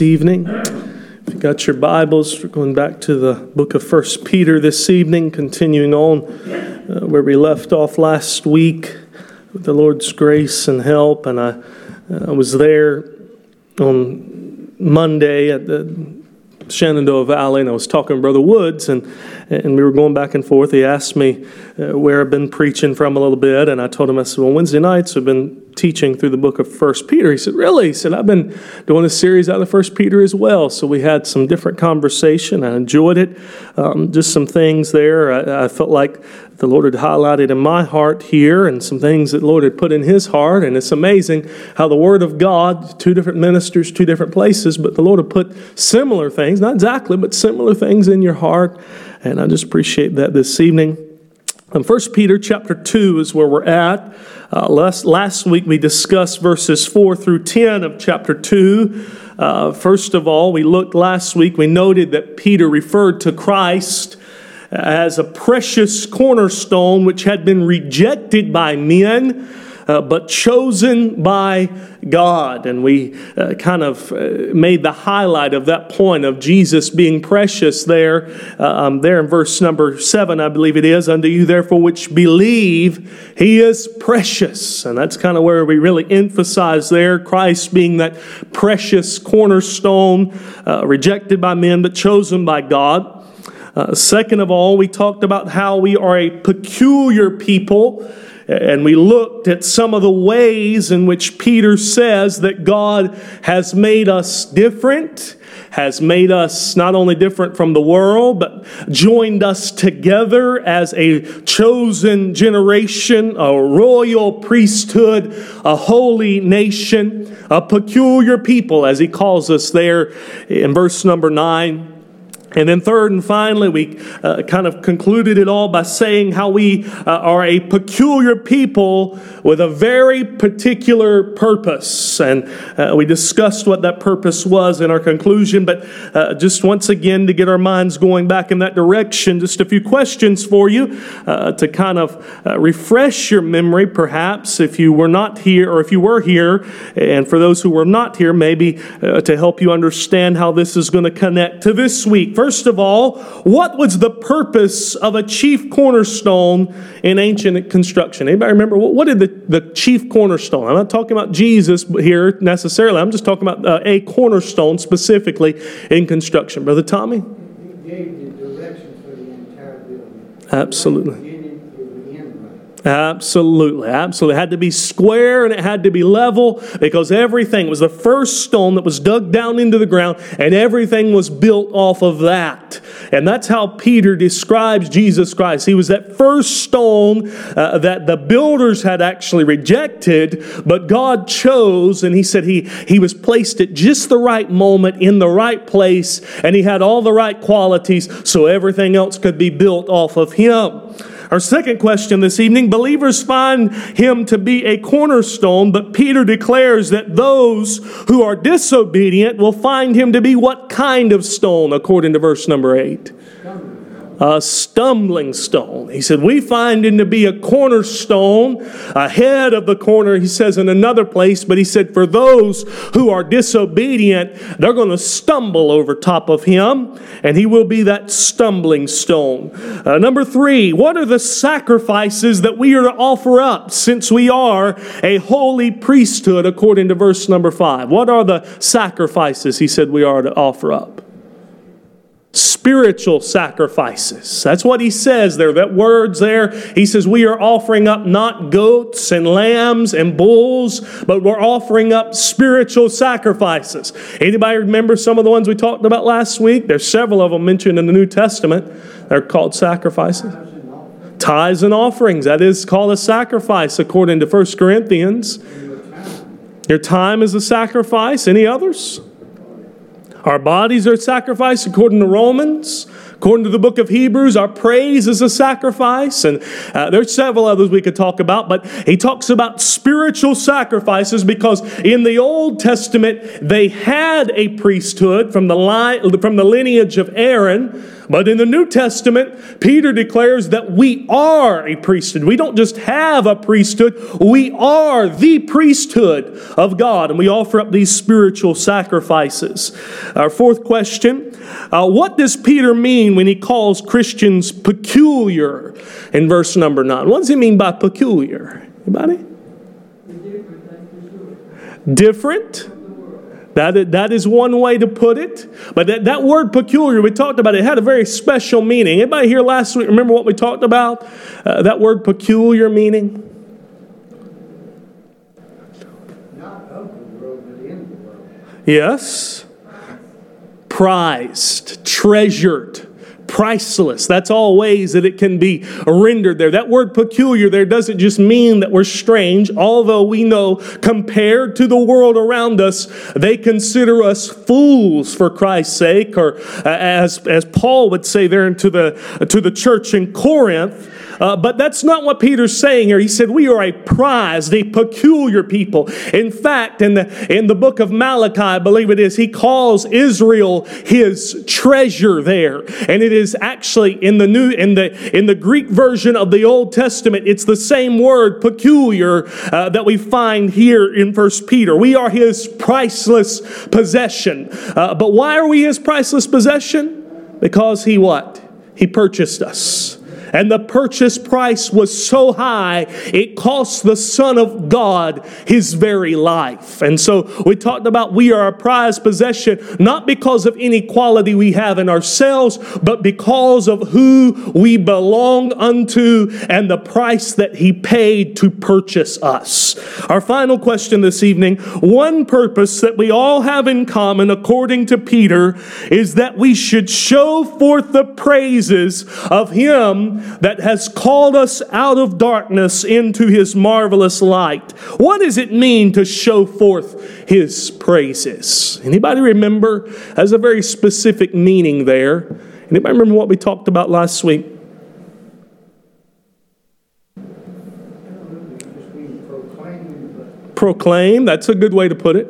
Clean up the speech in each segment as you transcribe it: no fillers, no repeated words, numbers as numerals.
Evening. If you got your Bibles, we're going back to the book of 1 Peter this evening, continuing on where we left off last week with the Lord's grace and help. And I was there on Monday at the Shenandoah Valley, and I was talking to Brother Woods, and we were going back and forth. He asked me where I've been preaching from a little bit, and I told him, I said, well, Wednesday nights I've been teaching through the book of 1 Peter. He said, really? He said, I've been doing a series out of 1 Peter as well. So we had some different conversation. I enjoyed it. Just some things there I felt like the Lord had highlighted in my heart here, and some things that the Lord had put in his heart. And it's amazing how the Word of God, two different ministers, two different places, but the Lord had put similar things, not exactly, but similar things in your heart. And I just appreciate that this evening. 1 Peter chapter 2 is where we're at. Last week we discussed verses 4 through 10 of chapter 2. First of all, we noted that Peter referred to Christ as a precious cornerstone which had been rejected by men, but chosen by God. And we kind of made the highlight of that point of Jesus being precious there in verse number 7, I believe it is. Unto you therefore which believe, he is precious. And that's kind of where we really emphasize there, Christ being that precious cornerstone, rejected by men but chosen by God. Second of all, we talked about how we are a peculiar people. And we looked at some of the ways in which Peter says that God has made us different, has made us not only different from the world, but joined us together as a chosen generation, a royal priesthood, a holy nation, a peculiar people, as he calls us there in verse number 9. And then third and finally, we kind of concluded it all by saying how we are a peculiar people with a very particular purpose. And we discussed what that purpose was in our conclusion. But just once again, to get our minds going back in that direction, just a few questions for you to kind of refresh your memory, perhaps, if you were not here or if you were here. And for those who were not here, maybe to help you understand how this is going to connect to this week. First of all, what was the purpose of a chief cornerstone in ancient construction? Anybody remember? What did the chief cornerstone? I'm not talking about Jesus here necessarily. I'm just talking about a cornerstone specifically in construction. Brother Tommy? He gave the direction for the entire building. Absolutely. Absolutely. It had to be square and it had to be level, because everything was the first stone that was dug down into the ground, and everything was built off of that. And that's how Peter describes Jesus Christ. He was that first stone that the builders had actually rejected, but God chose, and he said he was placed at just the right moment in the right place, and he had all the right qualities so everything else could be built off of him. Our second question this evening, believers find him to be a cornerstone, but Peter declares that those who are disobedient will find him to be what kind of stone, according to verse number 8? A stumbling stone. He said, we find him to be a cornerstone, ahead of the corner, he says in another place, but he said for those who are disobedient, they're going to stumble over top of him, and he will be that stumbling stone. Number 3, what are the sacrifices that we are to offer up since we are a holy priesthood, according to verse number 5? What are the sacrifices he said we are to offer up? Spiritual sacrifices. That's what he says there. That word's there. He says we are offering up not goats and lambs and bulls, but we're offering up spiritual sacrifices. Anybody remember some of the ones we talked about last week? There's several of them mentioned in the New Testament. They're called sacrifices. Tithes and offerings. That is called a sacrifice according to 1 Corinthians. Your time is a sacrifice. Any others? Our bodies are sacrificed according to Romans. According to the book of Hebrews, our praise is a sacrifice. And there's several others we could talk about. But he talks about spiritual sacrifices because in the Old Testament, they had a priesthood from the lineage of Aaron. But in the New Testament, Peter declares that we are a priesthood. We don't just have a priesthood, we are the priesthood of God, and we offer up these spiritual sacrifices. Our fourth question, what does Peter mean when he calls Christians peculiar in verse number 9? What does he mean by peculiar? Anybody? Different? That is one way to put it. But that word peculiar, we talked about, it had a very special meaning. Anybody here last week remember what we talked about? That word peculiar meaning? Not of the world, but in the world. Yes. Prized, treasured, priceless. That's all ways that it can be rendered there. That word peculiar there doesn't just mean that we're strange, although we know compared to the world around us, they consider us fools for Christ's sake, or as Paul would say there to the church in Corinth. But that's not what Peter's saying here. He said we are a prized, a peculiar people. In fact, in the book of Malachi, I believe it is, he calls Israel his treasure there. And it is actually in the Greek version of the Old Testament, it's the same word, peculiar, that we find here in 1 Peter. We are his priceless possession. But why are we his priceless possession? Because he what? He purchased us. And the purchase price was so high, it cost the Son of God his very life. And so we talked about we are a prized possession, not because of any quality we have in ourselves, but because of who we belong unto and the price that he paid to purchase us. Our final question this evening, one purpose that we all have in common, according to Peter, is that we should show forth the praises of him that has called us out of darkness into his marvelous light. What does it mean to show forth his praises? Anybody remember? Has a very specific meaning there. Anybody remember what we talked about last week? Just being proclaimed, but Proclaim, that's a good way to put it.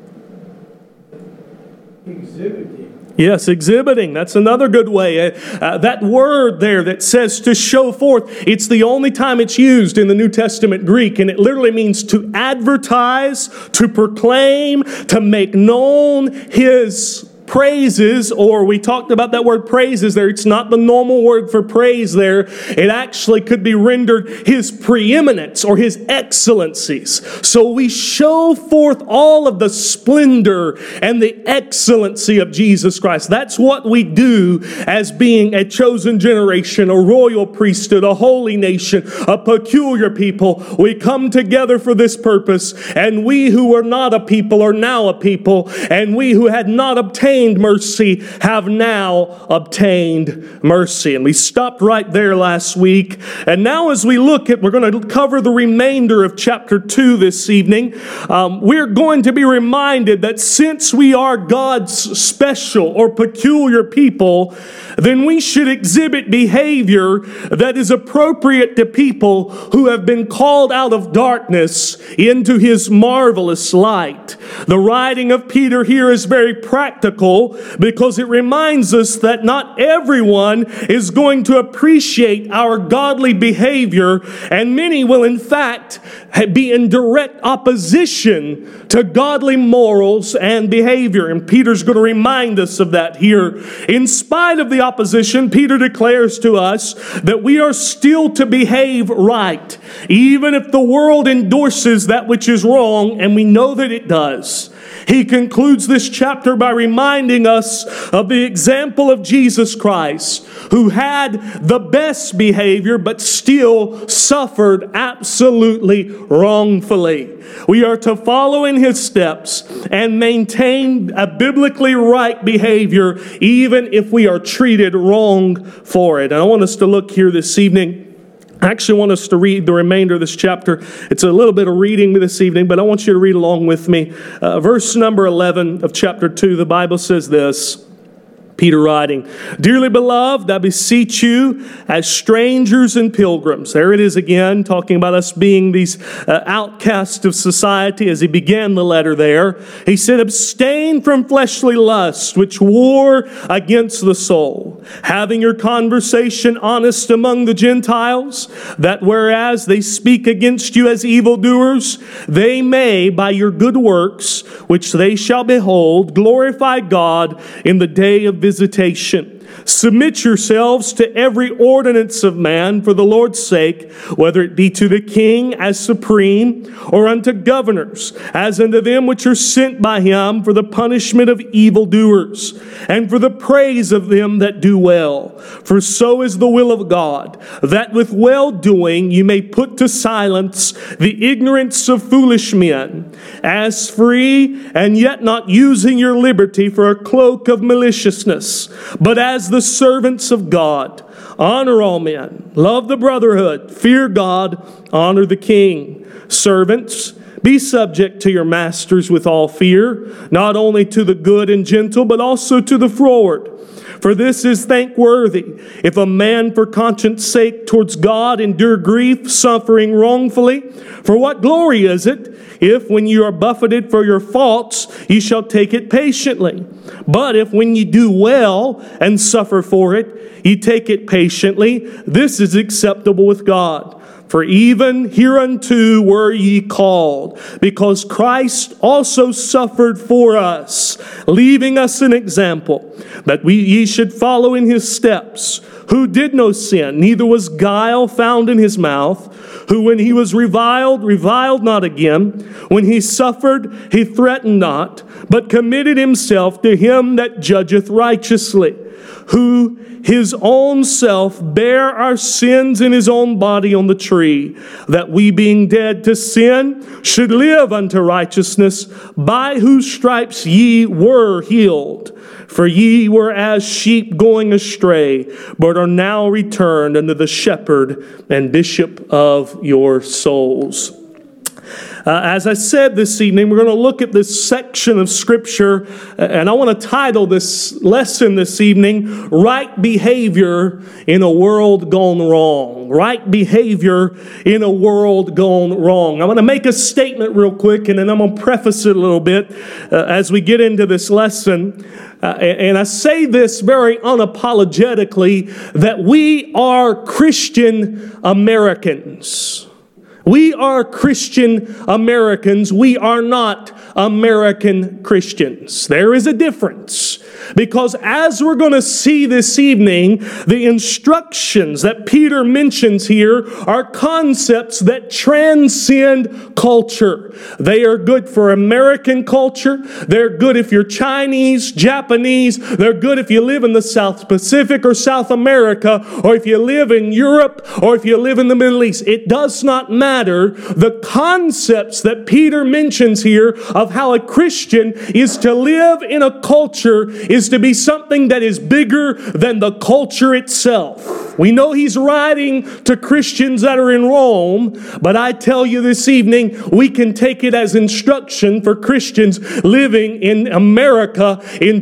exhibiting. Yes, exhibiting. That's another good way. That word there that says to show forth, it's the only time it's used in the New Testament Greek, and it literally means to advertise, to proclaim, to make known his praises, or we talked about that word praises there. It's not the normal word for praise there. It actually could be rendered his preeminence or his excellencies. So we show forth all of the splendor and the excellency of Jesus Christ. That's what we do as being a chosen generation, a royal priesthood, a holy nation, a peculiar people. We come together for this purpose, and we who are not a people are now a people, and we who had not obtained mercy have now obtained mercy. And we stopped right there last week. And now as we look at, we're going to cover the remainder of chapter 2 this evening. We're going to be reminded that since we are God's special or peculiar people, then we should exhibit behavior that is appropriate to people who have been called out of darkness into his marvelous light. The writing of Peter here is very practical because it reminds us that not everyone is going to appreciate our godly behavior, and many will in fact be in direct opposition to godly morals and behavior. And Peter's going to remind us of that here. In spite of the opposition, Peter declares to us that we are still to behave right, even if the world endorses that which is wrong, and we know that it does. He concludes this chapter by reminding us of the example of Jesus Christ, who had the best behavior but still suffered absolutely wrongfully. We are to follow in his steps and maintain a biblically right behavior even if we are treated wrong for it. And I want us to look here this evening. I actually want us to read the remainder of this chapter. It's a little bit of reading this evening, but I want you to read along with me. Verse number 11 of chapter 2, the Bible says this. Peter writing, "Dearly beloved, I beseech you as strangers and pilgrims." There it is again, talking about us being these outcasts of society as he began the letter there. He said, "Abstain from fleshly lusts which war against the soul, having your conversation honest among the Gentiles, that whereas they speak against you as evildoers, they may, by your good works, which they shall behold, glorify God in the day of visitation. Submit yourselves to every ordinance of man for the Lord's sake, whether it be to the king as supreme, or unto governors, as unto them which are sent by him for the punishment of evildoers, and for the praise of them that do well. For so is the will of God, that with well-doing you may put to silence the ignorance of foolish men, as free, and yet not using your liberty for a cloak of maliciousness, but as the servants of God. Honor all men, love the brotherhood, fear God, honor the king. Servants, be subject to your masters with all fear, not only to the good and gentle, but also to the froward. For this is thankworthy, if a man for conscience sake towards God endure grief, suffering wrongfully. For what glory is it, if when you are buffeted for your faults, ye shall take it patiently? But if when ye do well and suffer for it, ye take it patiently, this is acceptable with God. For even hereunto were ye called, because Christ also suffered for us, leaving us an example, that ye should follow in his steps, who did no sin, neither was guile found in his mouth, who when he was reviled not again. When he suffered, he threatened not, but committed himself to him that judgeth righteously, who his own self bare our sins in his own body on the tree, that we being dead to sin should live unto righteousness, by whose stripes ye were healed. For ye were as sheep going astray, but are now returned unto the shepherd and bishop of your souls. As I said this evening, we're going to look at this section of Scripture, and I want to title this lesson this evening, Right Behavior in a World Gone Wrong. Right Behavior in a World Gone Wrong. I'm going to make a statement real quick, and then I'm going to preface it a little bit as we get into this lesson. And I say this very unapologetically, that we are Christian Americans. We are Christian Americans. We are not American Christians. There is a difference. Because as we're going to see this evening, the instructions that Peter mentions here are concepts that transcend culture. They are good for American culture. They're good if you're Chinese, Japanese. They're good if you live in the South Pacific or South America, or if you live in Europe, or if you live in the Middle East. It does not matter. The concepts that Peter mentions here of how a Christian is to live in a culture is to be something that is bigger than the culture itself. We know he's writing to Christians that are in Rome, but I tell you this evening, we can take it as instruction for Christians living in America in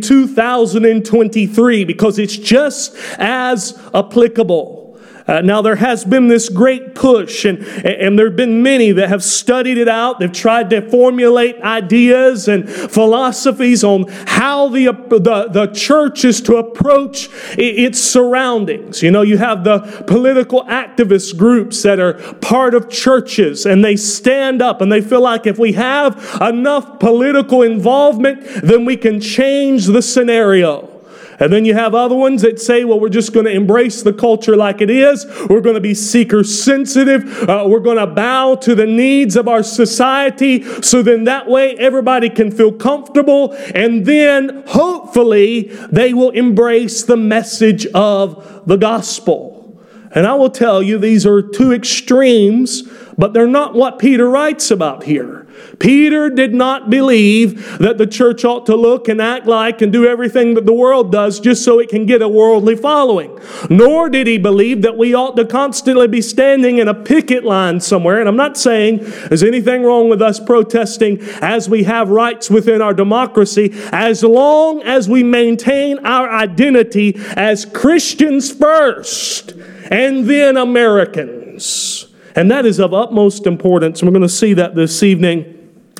2023, because it's just as applicable. Now, there has been this great push, and there have been many that have studied it out. They've tried to formulate ideas and philosophies on how the church is to approach its surroundings. You know, you have the political activist groups that are part of churches, and they stand up and they feel like if we have enough political involvement, then we can change the scenario. And then you have other ones that say, well, we're just going to embrace the culture like it is. We're going to be seeker sensitive. We're going to bow to the needs of our society. So then that way everybody can feel comfortable. And then hopefully they will embrace the message of the gospel. And I will tell you, these are two extremes, but they're not what Peter writes about here. Peter did not believe that the church ought to look and act like and do everything that the world does just so it can get a worldly following. Nor did he believe that we ought to constantly be standing in a picket line somewhere. And I'm not saying there's anything wrong with us protesting as we have rights within our democracy, as long as we maintain our identity as Christians first and then Americans. And that is of utmost importance. We're going to see that this evening.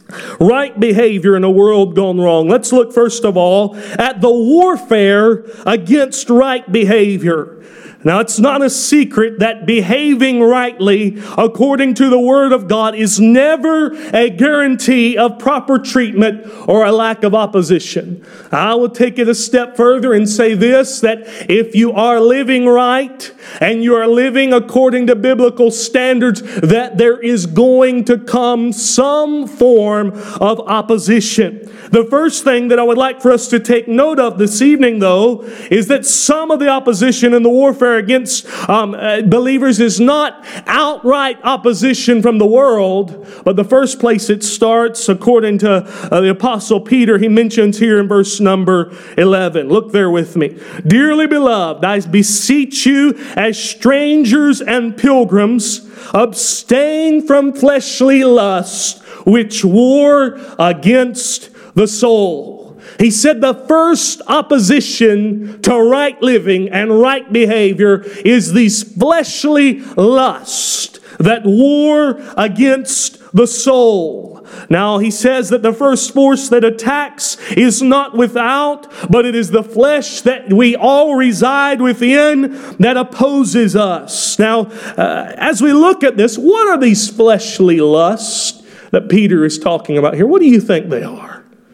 Right behavior in a world gone wrong. Let's look first of all at the warfare against right behavior. Now, it's not a secret that behaving rightly according to the Word of God is never a guarantee of proper treatment or a lack of opposition. I will take it a step further and say this, that if you are living right and you are living according to biblical standards, that there is going to come some form of opposition. The first thing that I would like for us to take note of this evening, though, is that some of the opposition in the warfare against believers is not outright opposition from the world, but the first place it starts, according to the Apostle Peter, he mentions here in verse number 11. Look there with me. Dearly beloved, I beseech you as strangers and pilgrims, abstain from fleshly lust, which war against the soul. He said the first opposition to right living and right behavior is these fleshly lusts that war against the soul. Now, he says that the first force that attacks is not without, but it is the flesh that we all reside within that opposes us. Now, as we look at this, what are these fleshly lusts that Peter is talking about here? What do you think they are?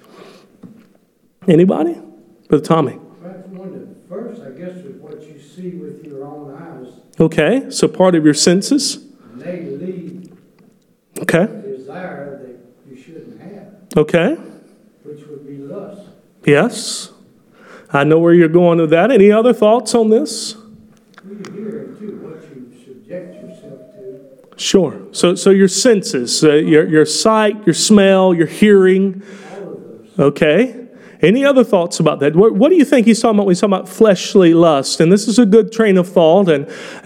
Anybody? Brother Tommy. That's one of the first, I guess, is what you see with your own eyes. Okay, so part of your senses. And they lead Okay. a desire that you shouldn't have, Okay. which would be lust. Yes. I know where you're going with that. Any other thoughts on this? We hear it too, what you subject yourself to. Sure. So your senses, your sight, your smell, your hearing. All of those. Okay. Any other thoughts about that? What do you think he's talking about when he's talking about fleshly lust? And this is a good train of thought. And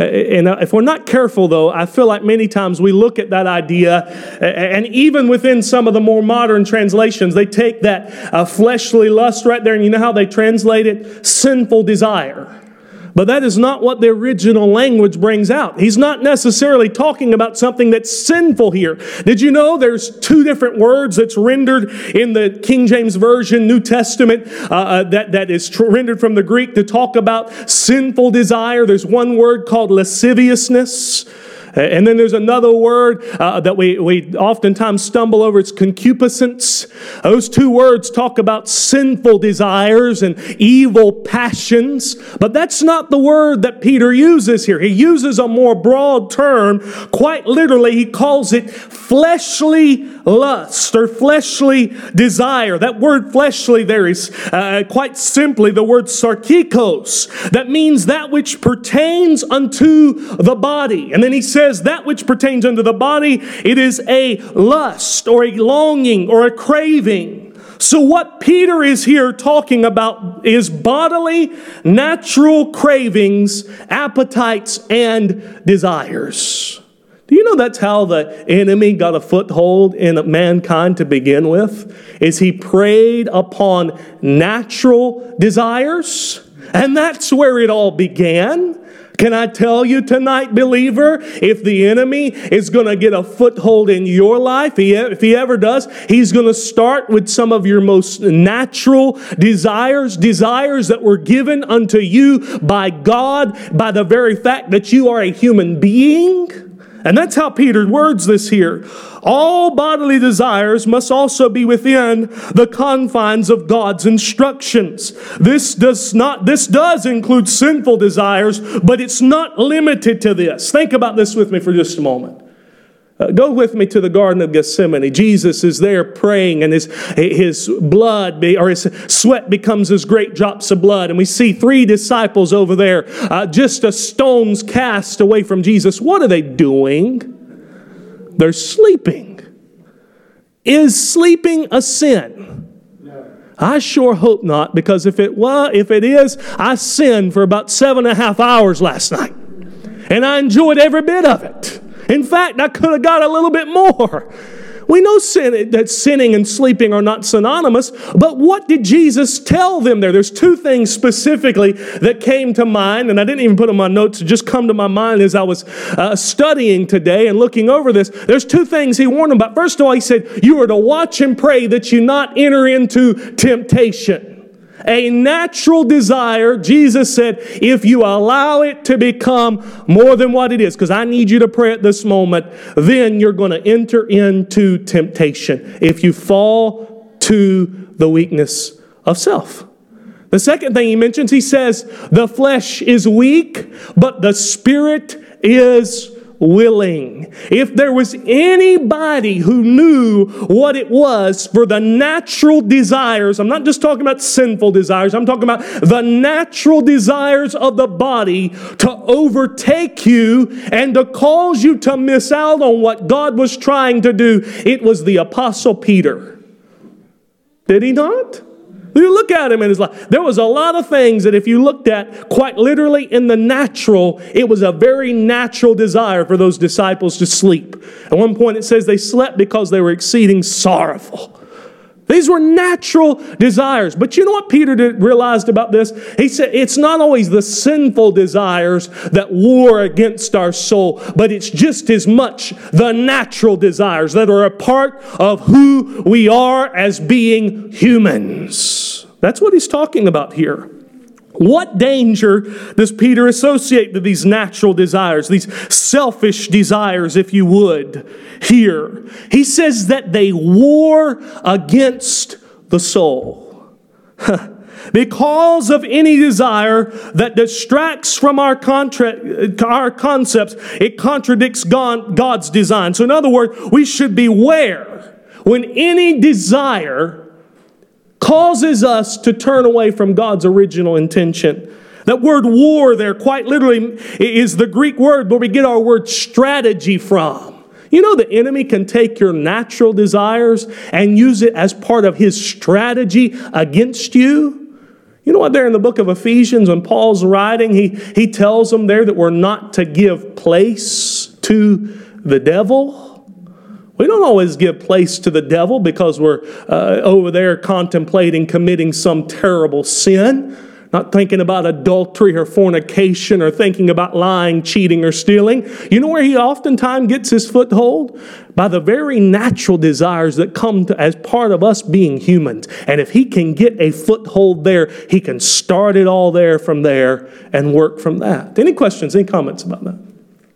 if we're not careful, though, I feel like many times we look at that idea, and even within some of the more modern translations, they take that fleshly lust right there, and you know how they translate it? Sinful desire. But that is not what the original language brings out. He's not necessarily talking about something that's sinful here. Did you know there's two different words that's rendered in the King James Version, New Testament, that is rendered from the Greek to talk about sinful desire? There's one word called lasciviousness. And then there's another word that we oftentimes stumble over. It's concupiscence. Those two words talk about sinful desires and evil passions. But that's not the word that Peter uses here. He uses a more broad term. Quite literally, he calls it fleshly lust or fleshly desire. That word fleshly there is quite simply the word sarkikos. That means that which pertains unto the body. And then he says that which pertains unto the body, it is a lust or a longing or a craving. So what Peter is here talking about is bodily, natural cravings, appetites, and desires. Do you know that's how the enemy got a foothold in mankind to begin with? Is he preyed upon natural desires? And that's where it all began. Can I tell you tonight, believer, if the enemy is going to get a foothold in your life, if he ever does, he's going to start with some of your most natural desires that were given unto you by God, by the very fact that you are a human being. And that's how Peter words this here. All bodily desires must also be within the confines of God's instructions. This does include sinful desires, but it's not limited to this. Think about this with me for just a moment. Go with me to the Garden of Gethsemane. Jesus is there praying, and his blood or his sweat becomes as great drops of blood. And we see three disciples over there, just a stone's cast away from Jesus. What are they doing? They're sleeping. Is sleeping a sin? No. I sure hope not, because if it is, I sinned for about 7.5 hours last night, and I enjoyed every bit of it. In fact, I could have got a little bit more. We know that sinning and sleeping are not synonymous, but what did Jesus tell them there? There's two things specifically that came to mind, and I didn't even put them on my notes. It just come to my mind as I was studying today and looking over this. There's two things he warned them about. First of all, he said, you are to watch and pray that you not enter into temptation. A natural desire, Jesus said, if you allow it to become more than what it is, because I need you to pray at this moment, then you're going to enter into temptation if you fall to the weakness of self. The second thing he mentions, he says, the flesh is weak, but the spirit is willing. If there was anybody who knew what it was for the natural desires, I'm not just talking about sinful desires, I'm talking about the natural desires of the body to overtake you and to cause you to miss out on what God was trying to do, it was the Apostle Peter. Did he not? You look at him in his life. There was a lot of things that if you looked at quite literally in the natural, it was a very natural desire for those disciples to sleep. At one point it says they slept because they were exceeding sorrowful. These were natural desires. But you know what Peter realized about this? He said it's not always the sinful desires that war against our soul, but it's just as much the natural desires that are a part of who we are as being humans. That's what he's talking about here. What danger does Peter associate with these natural desires, these selfish desires, if you would, here? He says that they war against the soul. Because of any desire that distracts from our concepts, it contradicts God's design. So in other words, we should beware when any desire causes us to turn away from God's original intention. That word war there quite literally is the Greek word where we get our word strategy from. You know the enemy can take your natural desires and use it as part of his strategy against you. You know what, there in the book of Ephesians when Paul's writing, he tells them there that we're not to give place to the devil. We don't always give place to the devil because we're over there contemplating committing some terrible sin. Not thinking about adultery or fornication or thinking about lying, cheating, or stealing. You know where he oftentimes gets his foothold? By the very natural desires that come as part of us being humans. And if he can get a foothold there, he can start it all there from there and work from that. Any questions, any comments about that?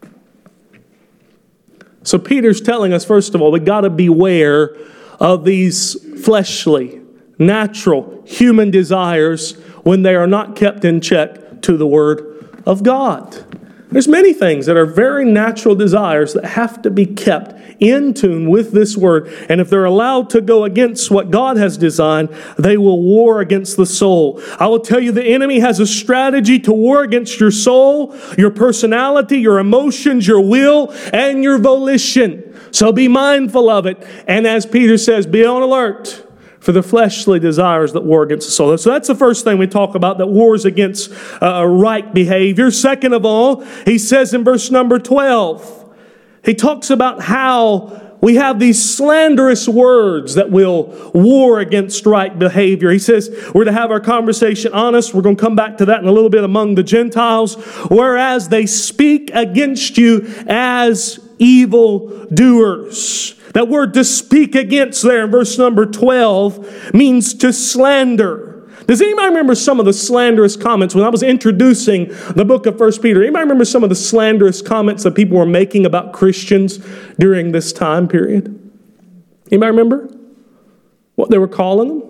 So Peter's telling us, first of all, we got to beware of these fleshly, natural, human desires when they are not kept in check to the Word of God. There's many things that are very natural desires that have to be kept in tune with this Word. And if they're allowed to go against what God has designed, they will war against the soul. I will tell you the enemy has a strategy to war against your soul, your personality, your emotions, your will, and your volition. So be mindful of it. And as Peter says, be on alert for the fleshly desires that war against the soul. So that's the first thing we talk about, that wars against right behavior. Second of all, he says in verse number 12, he talks about how we have these slanderous words that will war against right behavior. He says we're to have our conversation honest. We're going to come back to that in a little bit among the Gentiles. Whereas they speak against you as evildoers. That word to speak against there in verse number 12 means to slander. Does anybody remember some of the slanderous comments when I was introducing the book of 1 Peter? Anybody remember some of the slanderous comments that people were making about Christians during this time period? Anybody remember what they were calling them?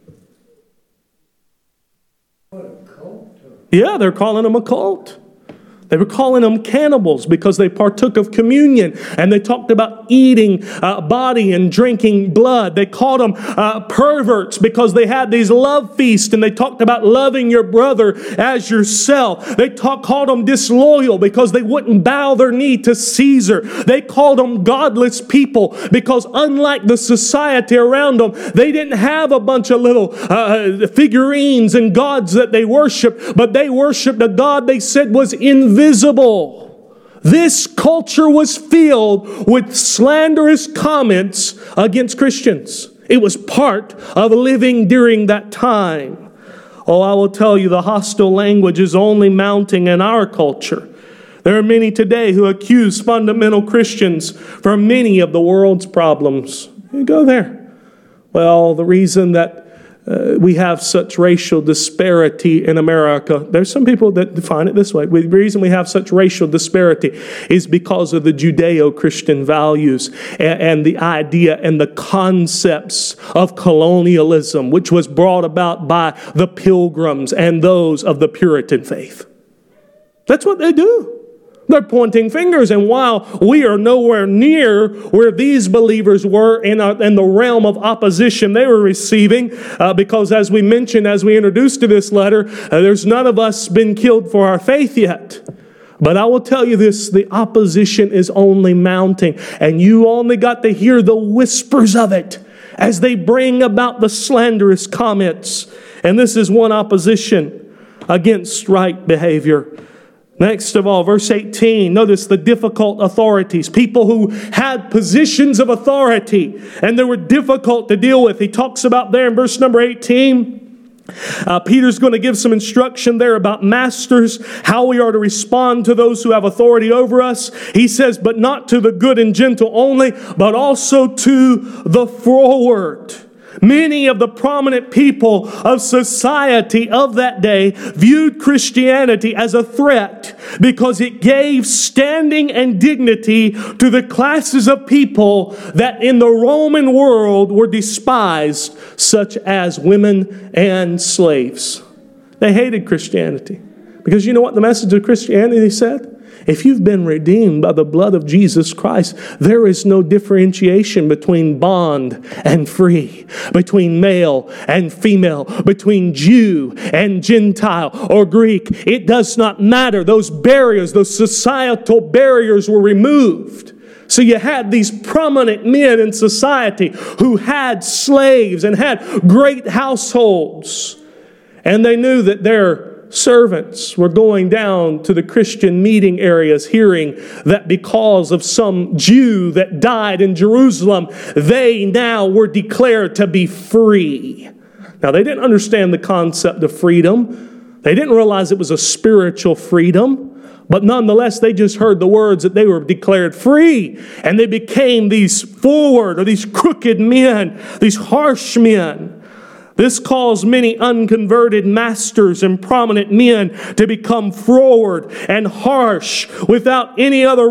What a cult. Yeah, they're calling them a cult. They were calling them cannibals because they partook of communion and they talked about eating body and drinking blood. They called them perverts because they had these love feasts and they talked about loving your brother as yourself. They called them disloyal because they wouldn't bow their knee to Caesar. They called them godless people because unlike the society around them, they didn't have a bunch of little figurines and gods that they worshiped, but they worshiped a God they said was invisible. This culture was filled with slanderous comments against Christians. It was part of living during that time. Oh, I will tell you, the hostile language is only mounting in our culture. There are many today who accuse fundamental Christians for many of the world's problems. You go there. Well, the reason that we have such racial disparity in America, there's some people that define it this way. The reason we have such racial disparity is because of the Judeo-Christian values and the idea and the concepts of colonialism, which was brought about by the Pilgrims and those of the Puritan faith. That's what they do. They're pointing fingers, and while we are nowhere near where these believers were in the realm of opposition they were receiving, because as we mentioned, as we introduced to this letter, there's none of us been killed for our faith yet. But I will tell you this, the opposition is only mounting, and you only got to hear the whispers of it as they bring about the slanderous comments. And this is one opposition against right behavior. Next of all, verse 18, notice the difficult authorities, people who had positions of authority and they were difficult to deal with. He talks about there in verse number 18, Peter's going to give some instruction there about masters, how we are to respond to those who have authority over us. He says, but not to the good and gentle only, but also to the froward. Many of the prominent people of society of that day viewed Christianity as a threat because it gave standing and dignity to the classes of people that in the Roman world were despised, such as women and slaves. They hated Christianity because you know what the message of Christianity said? If you've been redeemed by the blood of Jesus Christ, there is no differentiation between bond and free, between male and female, between Jew and Gentile or Greek. It does not matter. Those barriers, those societal barriers were removed. So you had these prominent men in society who had slaves and had great households. And they knew that their servants were going down to the Christian meeting areas hearing that because of some Jew that died in Jerusalem, they now were declared to be free. Now, they didn't understand the concept of freedom. They didn't realize it was a spiritual freedom. But nonetheless, they just heard the words that they were declared free. And they became these forward or these crooked men, these harsh men. This caused many unconverted masters and prominent men to become froward and harsh without any other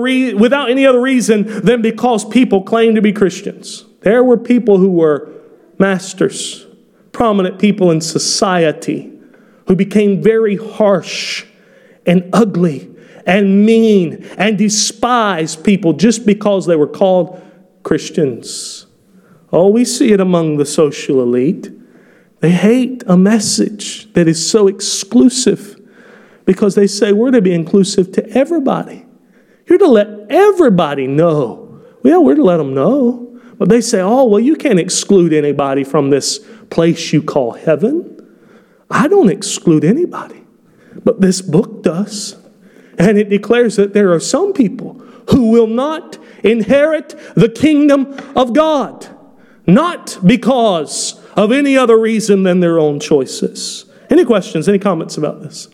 reason than because people claimed to be Christians. There were people who were masters, prominent people in society, who became very harsh and ugly and mean and despised people just because they were called Christians. Oh, we see it among the social elite. They hate a message that is so exclusive because they say we're to be inclusive to everybody. You're to let everybody know. Well, we're to let them know. But they say, oh, well, you can't exclude anybody from this place you call heaven. I don't exclude anybody. But this book does. And it declares that there are some people who will not inherit the kingdom of God. Not because of any other reason than their own choices. Any questions, any comments about this?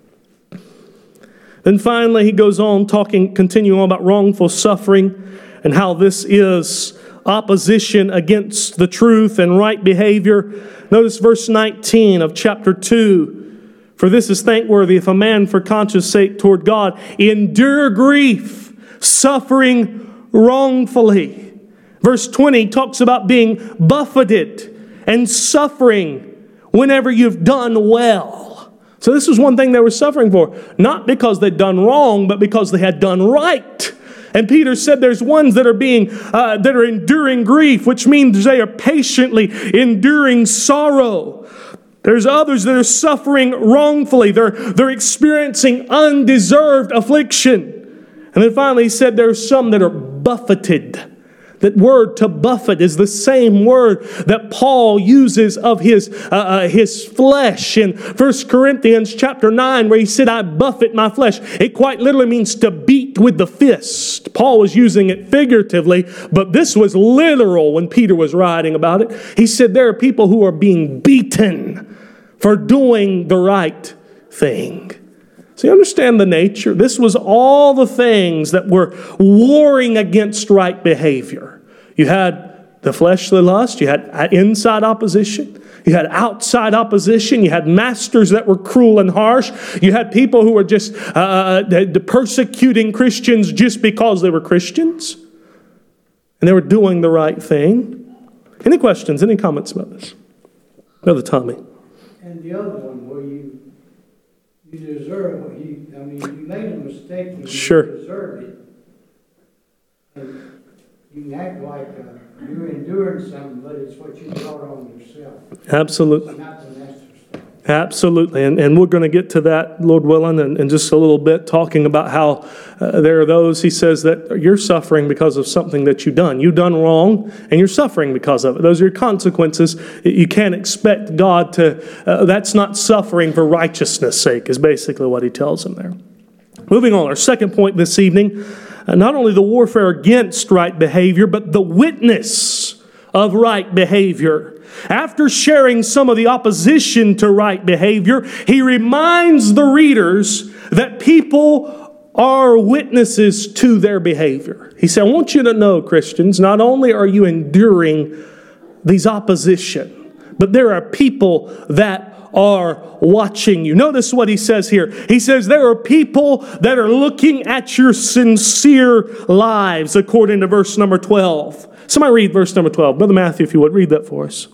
Then finally, he goes on continuing on about wrongful suffering and how this is opposition against the truth and right behavior. Notice verse 19 of chapter 2. For this is thankworthy if a man for conscience sake toward God endure grief, suffering wrongfully. Verse 20 talks about being buffeted and suffering whenever you've done well. So this was one thing they were suffering for. Not because they'd done wrong, but because they had done right. And Peter said there's ones that are enduring grief, which means they are patiently enduring sorrow. There's others that are suffering wrongfully. They're experiencing undeserved affliction. And then finally he said there's some that are buffeted. That word to buffet is the same word that Paul uses of his flesh in 1 Corinthians chapter 9, where he said, I buffet my flesh. It quite literally means to beat with the fist. Paul was using it figuratively, but this was literal when Peter was writing about it. He said there are people who are being beaten for doing the right thing. So you understand the nature. This was all the things that were warring against right behavior. You had the fleshly lust. You had inside opposition. You had outside opposition. You had masters that were cruel and harsh. You had people who were just persecuting Christians just because they were Christians. And they were doing the right thing. Any questions? Any comments about this? Brother Tommy. And the other one where you deserve what you made a mistake and Sure. you deserve it. And you act like you're enduring something, but it's what you brought on yourself. Absolutely. It's not the master's fault. Absolutely. And we're going to get to that, Lord willing, in just a little bit, talking about how there are those, he says, that you're suffering because of something that you've done. You've done wrong, and you're suffering because of it. Those are your consequences. You can't expect God to, that's not suffering for righteousness' sake, is basically what he tells them there. Moving on, our second point this evening, not only the warfare against right behavior, but the witness of right behavior. After sharing some of the opposition to right behavior, he reminds the readers that people are witnesses to their behavior. He said, I want you to know, Christians, not only are you enduring these opposition, but there are people that are watching you. Notice what he says here. He says there are people that are looking at your sincere lives, according to verse number 12. Somebody read verse number 12. Brother Matthew, if you would, read that for us.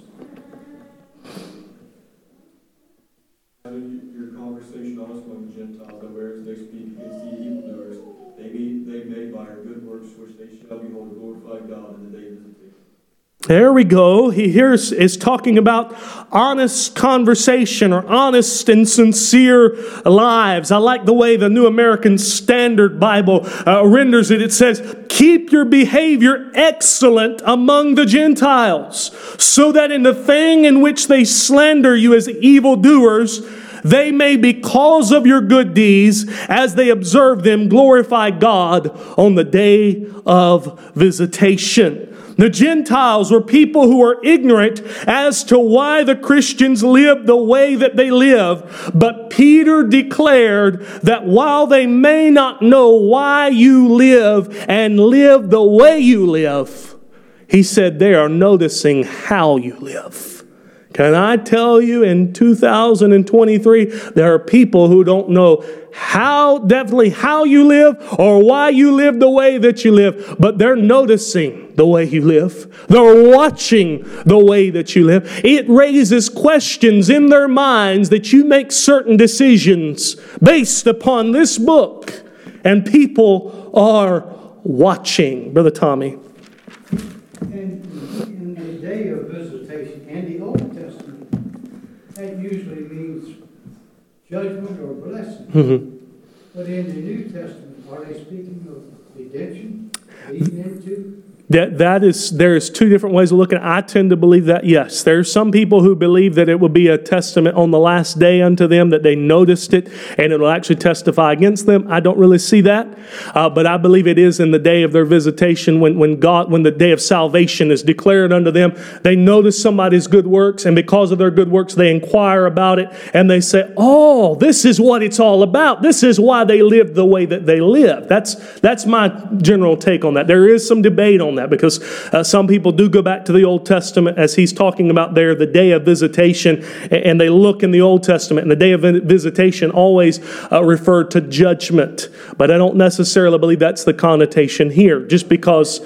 Your conversation also among the Gentiles, that whereas they speak against the evildoers, they may by our good works which they shall behold glorify God in the day of visitation. There we go. He here is talking about honest conversation or honest and sincere lives. I like the way the New American Standard Bible renders it. It says, keep your behavior excellent among the Gentiles, so that in the thing in which they slander you as evildoers, they may, because of your good deeds, as they observe them, glorify God on the day of visitation. The Gentiles were people who were ignorant as to why the Christians lived the way that they live. But Peter declared that while they may not know why you live and live the way you live, he said they are noticing how you live. Can I tell you, in 2023, there are people who don't know definitely how you live or why you live the way that you live, but they're noticing the way you live. They're watching the way that you live. It raises questions in their minds that you make certain decisions based upon this book, and people are watching. Brother Tommy. And in the day of visitation, and the Old Testament, that usually means judgment or blessing. Mm-hmm. But in the New Testament, are they speaking of redemption, leading into? There is two different ways of looking at it. I tend to believe that, yes. There are some people who believe that it will be a testament on the last day unto them, that they noticed it, and it will actually testify against them. I don't really see that. But I believe it is in the day of their visitation, when the day of salvation is declared unto them. They notice somebody's good works, and because of their good works, they inquire about it, and they say, oh, this is what it's all about. This is why they live the way that they live. That's my general take on that. There is some debate on that, because some people do go back to the Old Testament, as he's talking about there, the day of visitation, and they look in the Old Testament, and the day of visitation always referred to judgment. But I don't necessarily believe that's the connotation here, just because,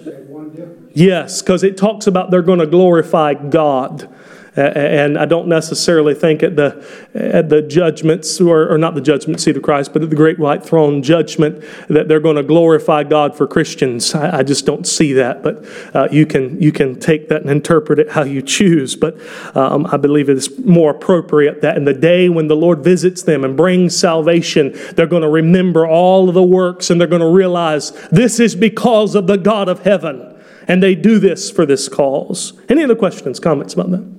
yes, because it talks about they're going to glorify God. And I don't necessarily think at the judgments, or not the judgment seat of Christ, but at the great white throne judgment, that they're going to glorify God for Christians. I just don't see that. But you can take that and interpret it how you choose. But I believe it is more appropriate that in the day when the Lord visits them and brings salvation, they're going to remember all of the works, and they're going to realize this is because of the God of heaven. And they do this for this cause. Any other questions, comments about that?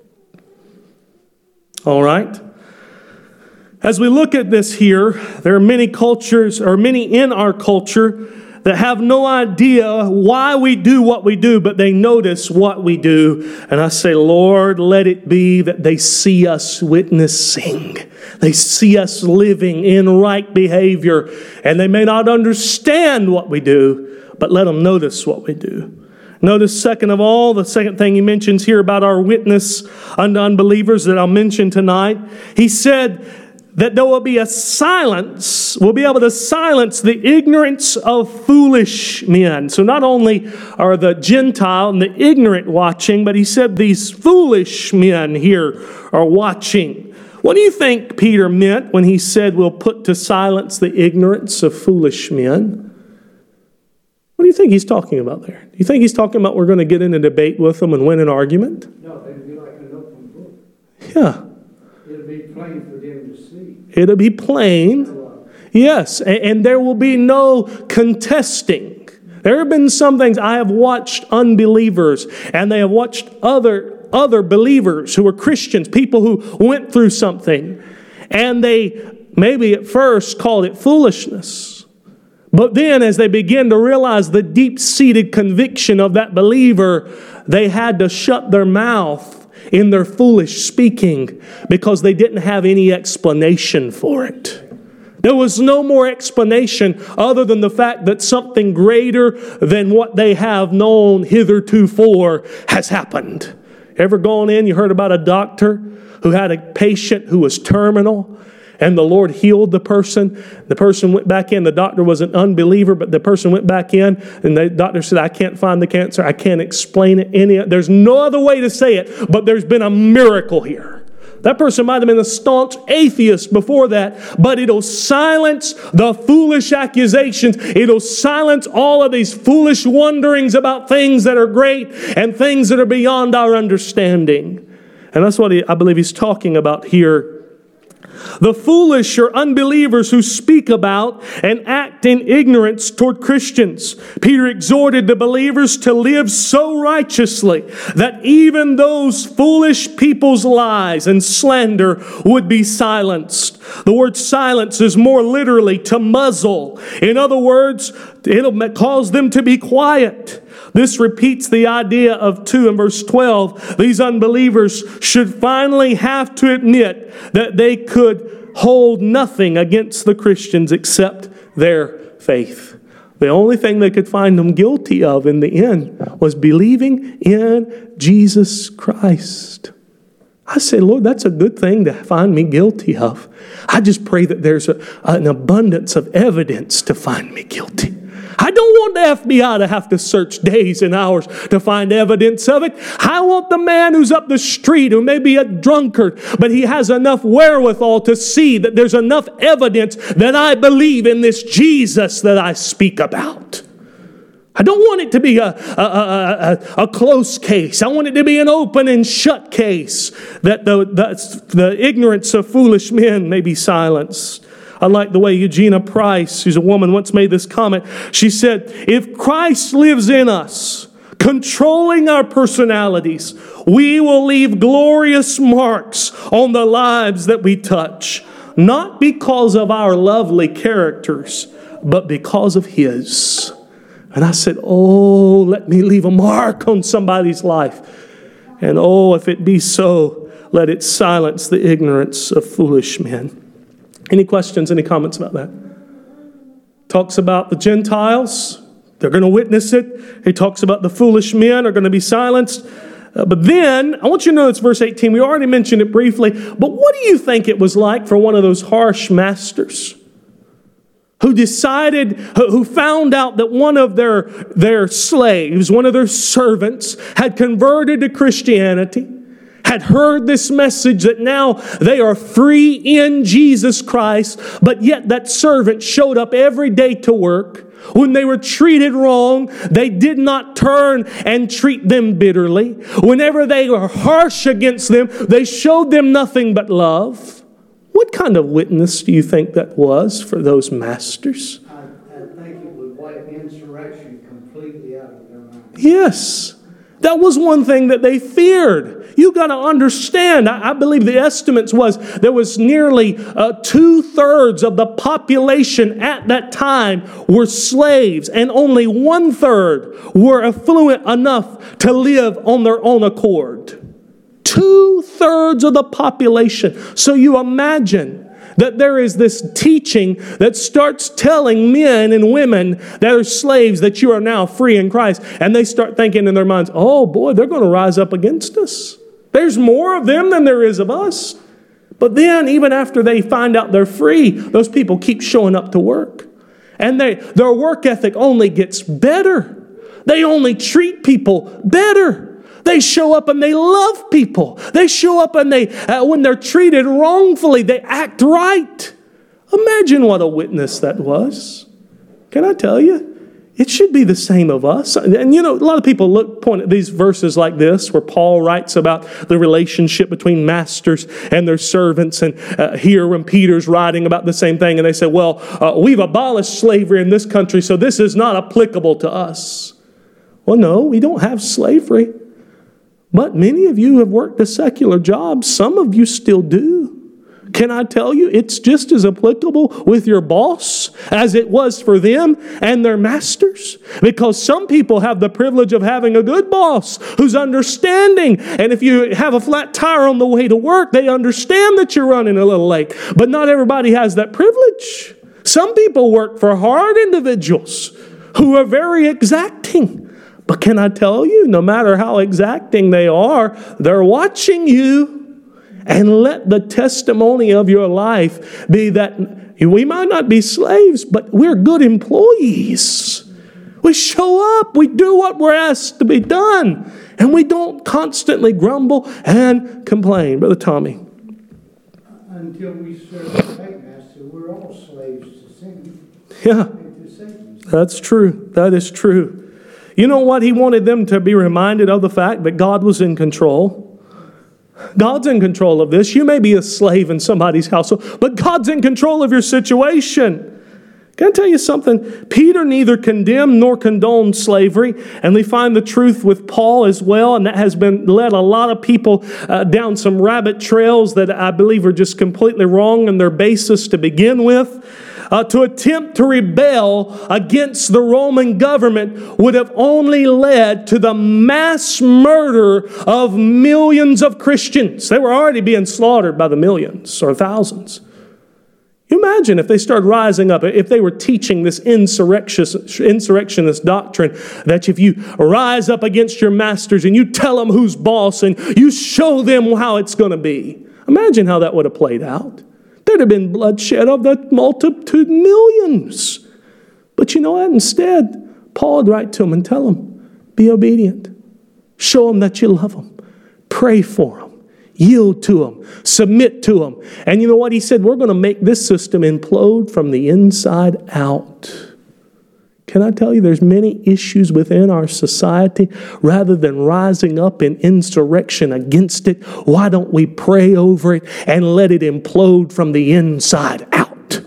All right. As we look at this here, there are many cultures, or many in our culture, that have no idea why we do what we do, but they notice what we do. And I say, Lord, let it be that they see us witnessing. They see us living in right behavior. And they may not understand what we do, but let them notice what we do. Notice, second of all, the second thing he mentions here about our witness unto unbelievers that I'll mention tonight. He said that there will be a silence, we'll be able to silence the ignorance of foolish men. So not only are the Gentile and the ignorant watching, but he said these foolish men here are watching. What do you think Peter meant when he said we'll put to silence the ignorance of foolish men? What do you think he's talking about there? Do you think he's talking about we're going to get in a debate with them and win an argument? No, it'd be like an open book. Yeah. It'll be plain for them to see. It'll be plain. Yes, and there will be no contesting. There have been some things I have watched unbelievers, and they have watched other believers who were Christians, people who went through something, and they maybe at first called it foolishness. But then as they begin to realize the deep-seated conviction of that believer, they had to shut their mouth in their foolish speaking because they didn't have any explanation for it. There was no more explanation other than the fact that something greater than what they have known hitherto has happened. Ever gone in, you heard about a doctor who had a patient who was terminal, and the Lord healed the person. The person went back in. The doctor was an unbeliever, but the person went back in, and the doctor said, I can't find the cancer. I can't explain it. There's no other way to say it, but there's been a miracle here. That person might have been a staunch atheist before that, but it'll silence the foolish accusations. It'll silence all of these foolish wonderings about things that are great and things that are beyond our understanding. And that's what I believe he's talking about here. The foolish are unbelievers who speak about and act in ignorance toward Christians. Peter exhorted the believers to live so righteously that even those foolish people's lies and slander would be silenced. The word silence is more literally to muzzle. In other words, it'll cause them to be quiet. This repeats the idea of 2 in verse 12. These unbelievers should finally have to admit that they could hold nothing against the Christians except their faith. The only thing they could find them guilty of in the end was believing in Jesus Christ. I say, Lord, that's a good thing to find me guilty of. I just pray that there's an abundance of evidence to find me guilty. I don't want the FBI to have to search days and hours to find evidence of it. I want the man who's up the street who may be a drunkard, but he has enough wherewithal to see that there's enough evidence that I believe in this Jesus that I speak about. I don't want it to be a close case. I want it to be an open and shut case that the ignorance of foolish men may be silenced. I like the way Eugenia Price, who's a woman, once made this comment. She said, if Christ lives in us, controlling our personalities, we will leave glorious marks on the lives that we touch. Not because of our lovely characters, but because of His. And I said, oh, let me leave a mark on somebody's life. And oh, if it be so, let it silence the ignorance of foolish men. Any questions, any comments about that? Talks about the Gentiles. They're going to witness it. He talks about the foolish men are going to be silenced. But then, I want you to notice verse 18. We already mentioned it briefly. But what do you think it was like for one of those harsh masters who found out that one of their slaves, one of their servants, had converted to Christianity, had heard this message that now they are free in Jesus Christ, but yet that servant showed up every day to work. When they were treated wrong, they did not turn and treat them bitterly. Whenever they were harsh against them, they showed them nothing but love. What kind of witness do you think that was for those masters? I think it would wipe insurrection completely out of their mind. Yes. That was one thing that they feared. You got to understand, I believe the estimates was there was nearly 2/3 of the population at that time were slaves, and only 1/3 were affluent enough to live on their own accord. 2/3 of the population. So you imagine that there is this teaching that starts telling men and women that are slaves that you are now free in Christ. And they start thinking in their minds, oh boy, they're going to rise up against us. There's more of them than there is of us. But then even after they find out they're free, those people keep showing up to work. And their work ethic only gets better. They only treat people better. They show up and they love people. They show up and when they're treated wrongfully, they act right. Imagine what a witness that was. Can I tell you? It should be the same of us. And you know, a lot of people point at these verses like this, where Paul writes about the relationship between masters and their servants. And here when Peter's writing about the same thing, and they say, well, we've abolished slavery in this country, so this is not applicable to us. Well, no, we don't have slavery. But many of you have worked a secular job. Some of you still do. Can I tell you, it's just as applicable with your boss as it was for them and their masters. Because some people have the privilege of having a good boss who's understanding. And if you have a flat tire on the way to work, they understand that you're running a little late. But not everybody has that privilege. Some people work for hard individuals who are very exacting. But can I tell you, no matter how exacting they are, they're watching you. And let the testimony of your life be that we might not be slaves, but we're good employees. We show up, we do what we're asked to be done, and we don't constantly grumble and complain. Brother Tommy. Until we serve the Master, we're all slaves to sin. Yeah, that's true. That is true. You know what? He wanted them to be reminded of the fact that God was in control. God's in control of this. You may be a slave in somebody's household, but God's in control of your situation. Can I tell you something? Peter neither condemned nor condoned slavery, and we find the truth with Paul as well, and that has led a lot of people down some rabbit trails that I believe are just completely wrong in their basis to begin with. To attempt to rebel against the Roman government would have only led to the mass murder of millions of Christians. They were already being slaughtered by the millions or thousands. You imagine if they started rising up, if they were teaching this insurrectionist doctrine, that if you rise up against your masters and you tell them who's boss and you show them how it's going to be. Imagine how that would have played out. There'd have been bloodshed of the multitude, millions. But you know what? Instead, Paul would write to them and tell them, be obedient. Show them that you love them. Pray for them. Yield to them. Submit to them. And you know what? He said, we're going to make this system implode from the inside out. Can I tell you, there's many issues within our society. Rather than rising up in insurrection against it, why don't we pray over it and let it implode from the inside out?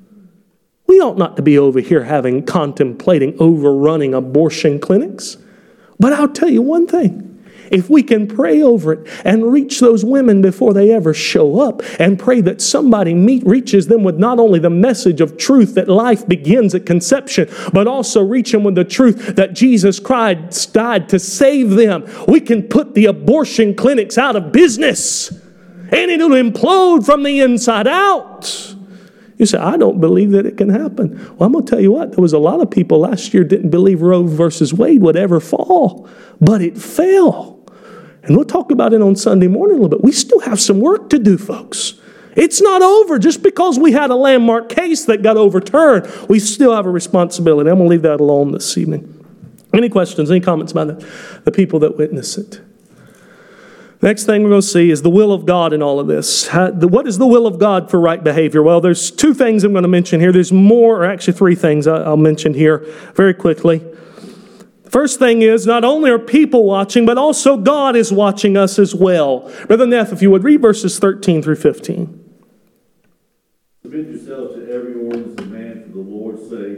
We ought not to be over here contemplating overrunning abortion clinics. But I'll tell you one thing. If we can pray over it and reach those women before they ever show up and pray that somebody reaches them with not only the message of truth that life begins at conception, but also reach them with the truth that Jesus Christ died to save them, we can put the abortion clinics out of business and it'll implode from the inside out. You say, I don't believe that it can happen. Well, I'm going to tell you what, there was a lot of people last year didn't believe Roe versus Wade would ever fall, but it fell. And we'll talk about it on Sunday morning a little bit. We still have some work to do, folks. It's not over just because we had a landmark case that got overturned. We still have a responsibility. I'm going to leave that alone this evening. Any questions, any comments about the people that witness it? Next thing we're going to see is the will of God in all of this. What is the will of God for right behavior? Well, there's two things I'm going to mention here. There's more, or actually three things I'll mention here very quickly. First thing is, not only are people watching, but also God is watching us as well. Brother Neff, if you would, read verses 13 through 15. Submit yourselves to every ordinance of man for the Lord's sake,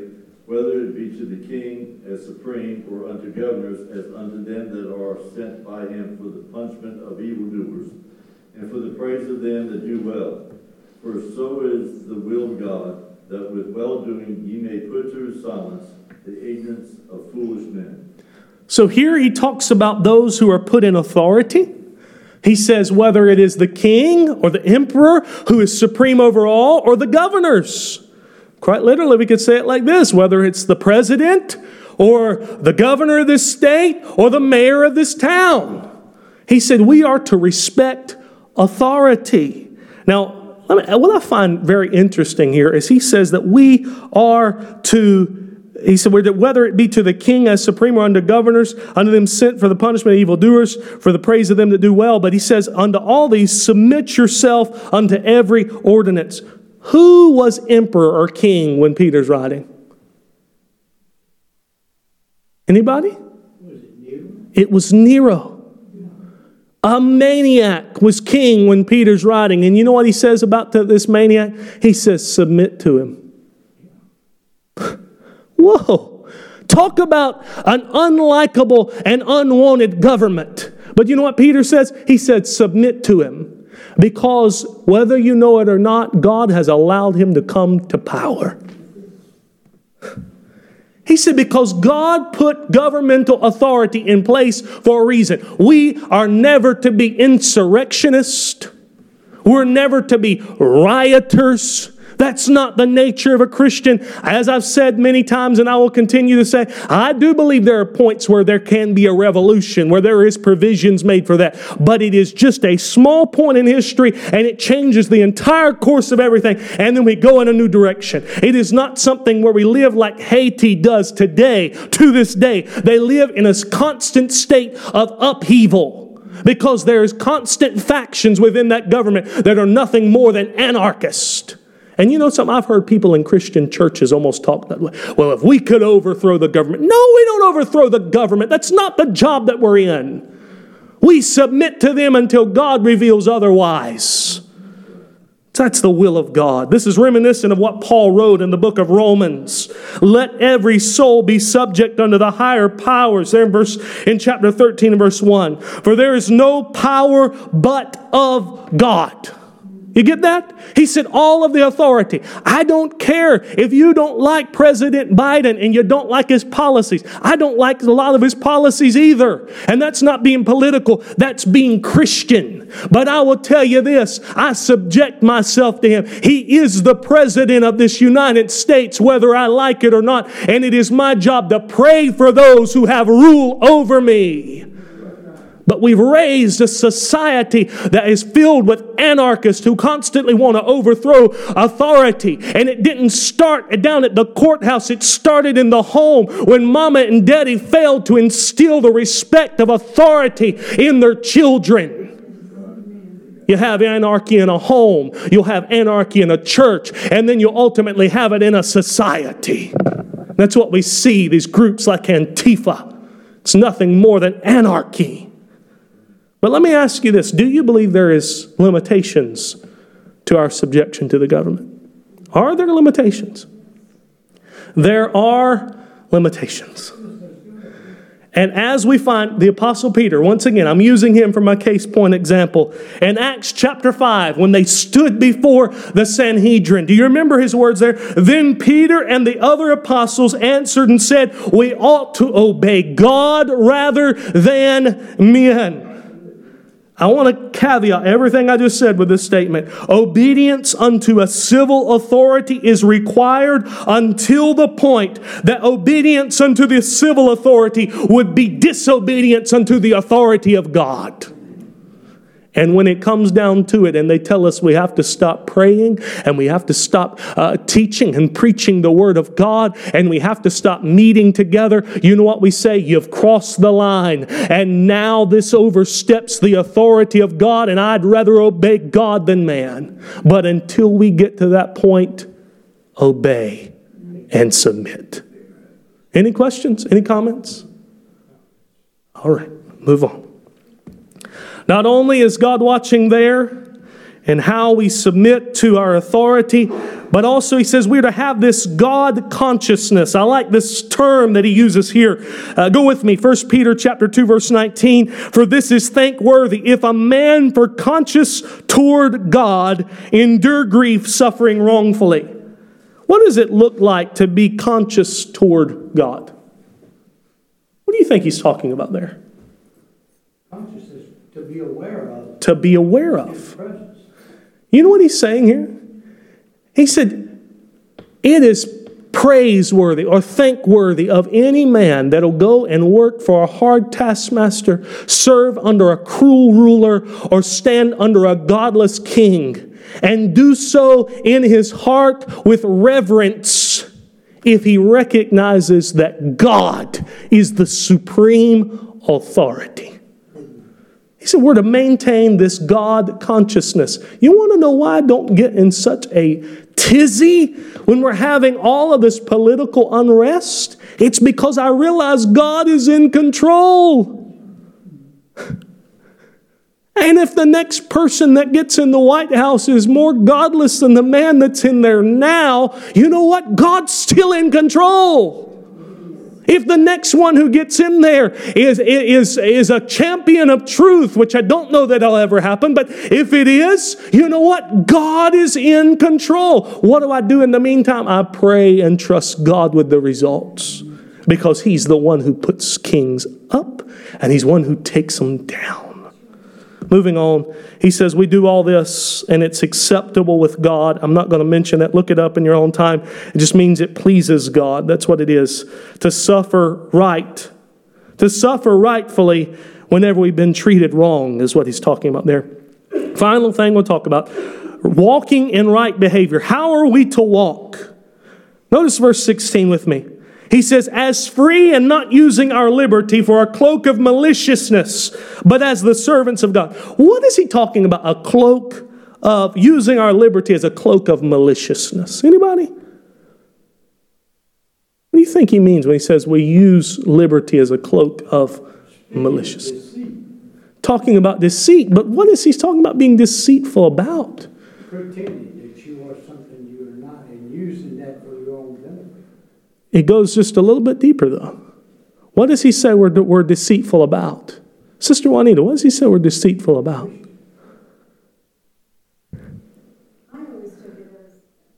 whether it be to the king as supreme, or unto governors as unto them that are sent by him for the punishment of evildoers, and for the praise of them that do well. For so is the will of God, that with well-doing ye may put to silence the ignorance of foolish men. So here he talks about those who are put in authority. He says whether it is the king or the emperor who is supreme over all, or the governors. Quite literally, we could say it like this: whether it's the president or the governor of this state or the mayor of this town. He said we are to respect authority. Now, what I find very interesting here is he says that we are to, he said, whether it be to the king as supreme or unto governors, unto them sent for the punishment of evildoers, for the praise of them that do well. But he says, unto all these submit yourself unto every ordinance. Who was emperor or king when Peter's writing? Anybody? Was it Nero? It was Nero. A maniac was king when Peter's writing. And you know what he says about this maniac? He says, submit to him. Whoa. Talk about an unlikable and unwanted government. But you know what Peter says? He said, submit to him. Because whether you know it or not, God has allowed him to come to power. He said, because God put governmental authority in place for a reason. We are never to be insurrectionists. We're never to be rioters. That's not the nature of a Christian. As I've said many times, and I will continue to say, I do believe there are points where there can be a revolution, where there is provisions made for that. But it is just a small point in history, and it changes the entire course of everything, and then we go in a new direction. It is not something where we live like Haiti does today, to this day. They live in a constant state of upheaval, because there is constant factions within that government that are nothing more than anarchists. And you know something? I've heard people in Christian churches almost talk that way. Well, if we could overthrow the government. No, we don't overthrow the government. That's not the job that we're in. We submit to them until God reveals otherwise. That's the will of God. This is reminiscent of what Paul wrote in the book of Romans. Let every soul be subject unto the higher powers. There in chapter 13 and verse 1. For there is no power but of God. You get that? He said all of the authority. I don't care if you don't like President Biden and you don't like his policies. I don't like a lot of his policies either. And that's not being political. That's being Christian. But I will tell you this. I subject myself to him. He is the president of this United States, whether I like it or not. And it is my job to pray for those who have rule over me. But we've raised a society that is filled with anarchists who constantly want to overthrow authority. And it didn't start down at the courthouse. It started in the home when mama and daddy failed to instill the respect of authority in their children. You have anarchy in a home. You'll have anarchy in a church. And then you'll ultimately have it in a society. That's what we see, these groups like Antifa. It's nothing more than anarchy. But let me ask you this. Do you believe there is limitations to our subjection to the government? Are there limitations? There are limitations. And as we find the Apostle Peter, once again, I'm using him for my case point example. In Acts chapter 5, when they stood before the Sanhedrin, do you remember his words there? Then Peter and the other apostles answered and said, we ought to obey God rather than men. I want to caveat everything I just said with this statement. Obedience unto a civil authority is required until the point that obedience unto the civil authority would be disobedience unto the authority of God. And when it comes down to it and they tell us we have to stop praying and we have to stop teaching and preaching the Word of God and we have to stop meeting together, you know what we say? You've crossed the line and now this oversteps the authority of God and I'd rather obey God than man. But until we get to that point, obey and submit. Any questions? Any comments? All right, move on. Not only is God watching there and how we submit to our authority, But also he says we're to have this God consciousness. I like this term that he uses here. Go with me, 1 Peter chapter 2, verse 19. For this is thankworthy, if a man for conscience toward God endure grief, suffering wrongfully. What does it look like to be conscious toward God? What do you think he's talking about there? Consciousness, to be aware of. To be aware of. His presence. You know what he's saying here? He said, it is praiseworthy or thankworthy of any man that'll go and work for a hard taskmaster, serve under a cruel ruler, or stand under a godless king, and do so in his heart with reverence if he recognizes that God is the supreme authority. He said we're to maintain this God consciousness. You want to know why I don't get in such a tizzy when we're having all of this political unrest? It's because I realize God is in control. And if the next person that gets in the White House is more godless than the man that's in there now, you know what? God's still in control. If the next one who gets in there is a champion of truth, which I don't know that will ever happen, but if it is, you know what? God is in control. What do I do in the meantime? I pray and trust God with the results, because He's the one who puts kings up and He's one who takes them down. Moving on, he says we do all this and it's acceptable with God. I'm not going to mention that. Look it up in your own time. It just means it pleases God. That's what it is. To suffer right. To suffer rightfully whenever we've been treated wrong is what he's talking about there. Final thing we'll talk about. Walking in right behavior. How are we to walk? Notice verse 16 with me. He says, as free and not using our liberty for a cloak of maliciousness, but as the servants of God. What is he talking about? A cloak of using our liberty as a cloak of maliciousness. Anybody? What do you think he means when he says we use liberty as a cloak of maliciousness? Talking about deceit. But what is he talking about being deceitful about? Pretending that you are something you are not and using that for your own benefit. It goes just a little bit deeper, though. What does he say we're deceitful about? Sister Juanita, what does he say we're deceitful about? I always took it as